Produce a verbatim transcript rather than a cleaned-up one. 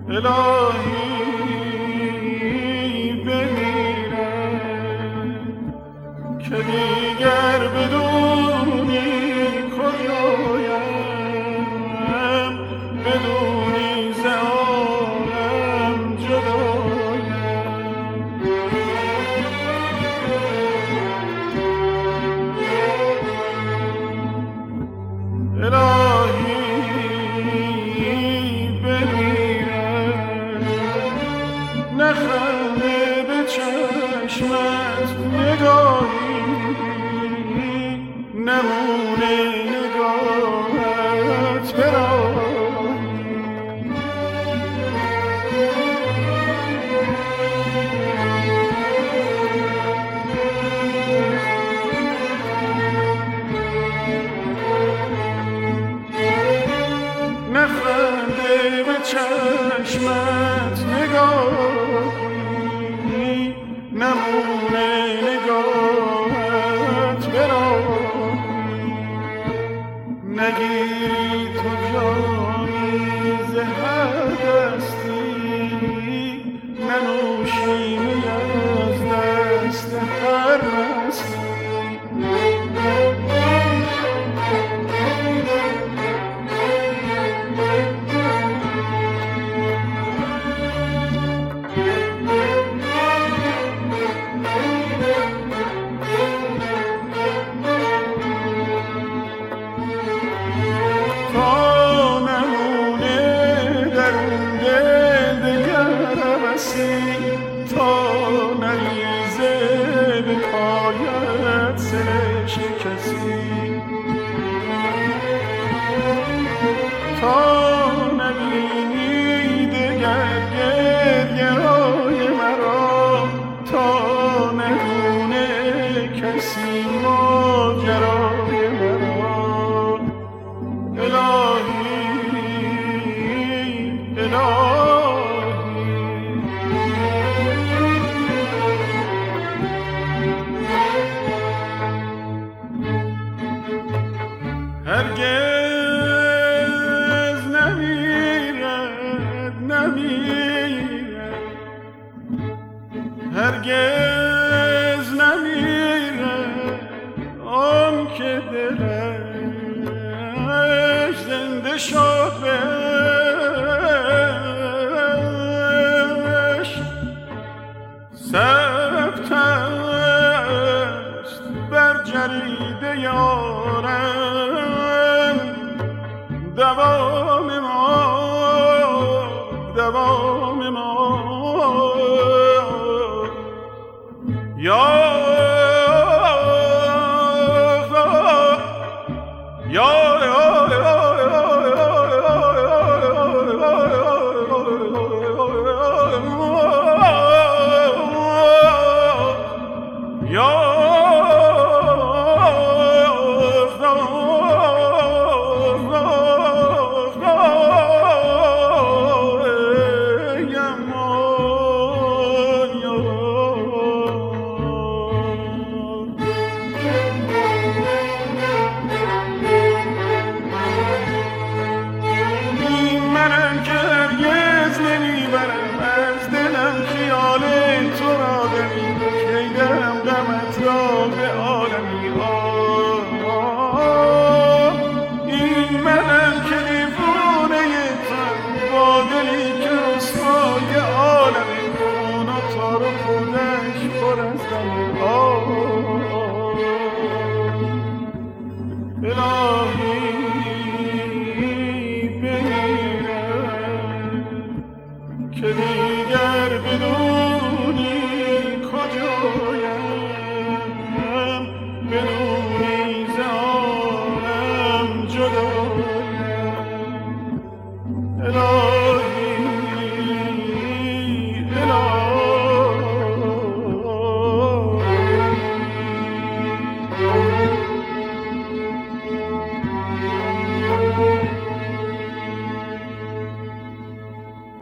الهی بمیرم که دیگر بدونی کجایم، بدونی ز عالم جدایم. الهی نخنده به چشمت نگاهی، نمونه نگاهت براهی. نخنده به چشمت نگاهی، نمونه نگاهت براهی. نگیری تو جانی ز هر دستی، ننوشی می از دست هر مستی. تا نریزه به پایت سرشت کسی، تا نبینی دگر گریه های مرا، تا ندونه کسی ماجرای مرا. الهی الهی هرگز نمیرد نمیرد، هرگز نمیرد آن که دلش زنده شد بهش. ثبت است بر جریده یارم دوام ما، دوام ما. یا یا که دیگر بدون